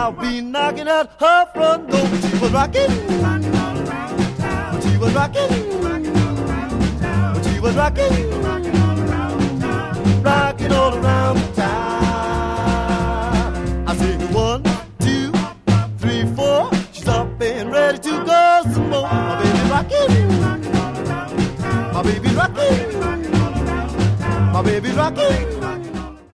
I'll be knocking at her front door. She was rocking. She was rocking. She was rocking. Rocking all around the town. I said 1, 2, 3, 4. She's up and ready to go some more. My baby rocking. My baby rocking. My baby rocking.